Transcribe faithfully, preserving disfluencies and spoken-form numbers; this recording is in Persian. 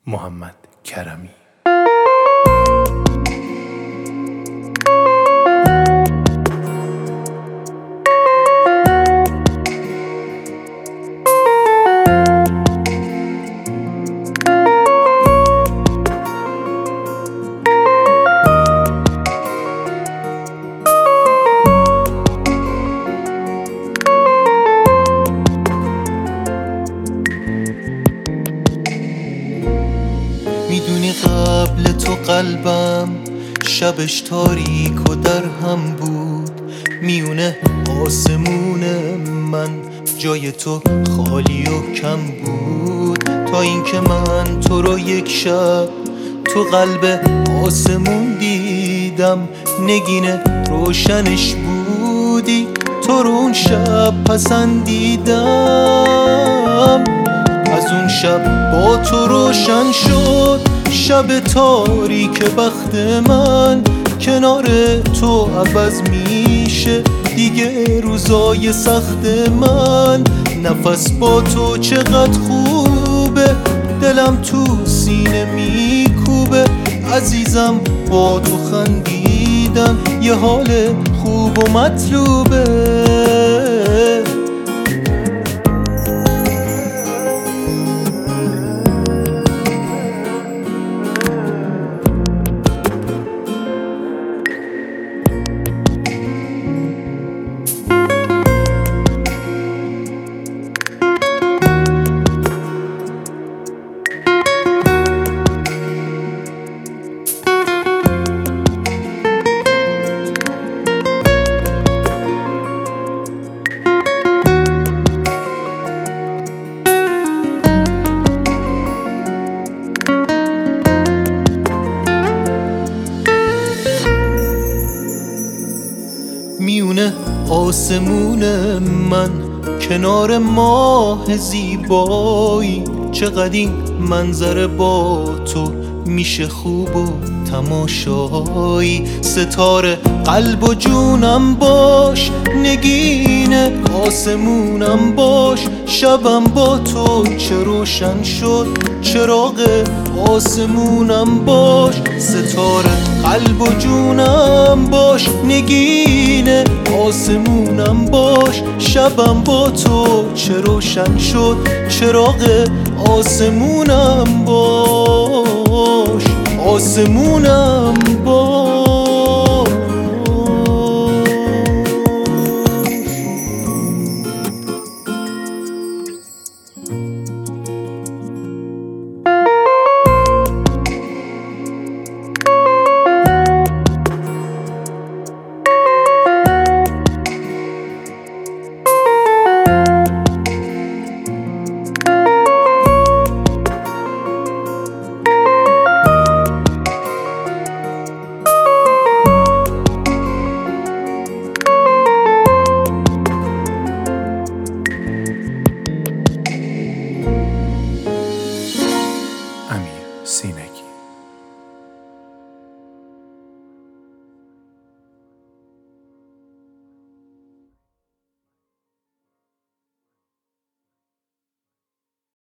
محمد کرمی. میدونی قبل تو قلبم شبش تاریک و در هم بود، میونه آسمون من جای تو خالی و کم بود، تا اینکه من تو رو یک شب تو قلب آسمون دیدم، نگین روشنش بودی، تو رو اون شب پسندیدم. از اون شب با تو روشن شد شب تاریک بخت من، کنار تو عوض میشه دیگه روزای سخت من. نفس با تو چقدر خوبه، دلم تو سینه میکوبه، عزیزم با تو خندیدن یه حال خوب و مطلوبه. میونه آسمون من کنار ماه زیبایی، چقدر این منظره با تو میشه خوب و تماشایی. ستاره قلب و جونم باش، نگین آسمونم باش، شبم با تو چه روشن شد، چراغ آسمونم باش. ستاره قلب و جونم باش، نگین آسمونم باش، شبم با تو چه روشن شد، چراغ آسمونم باش، آسمونم باش.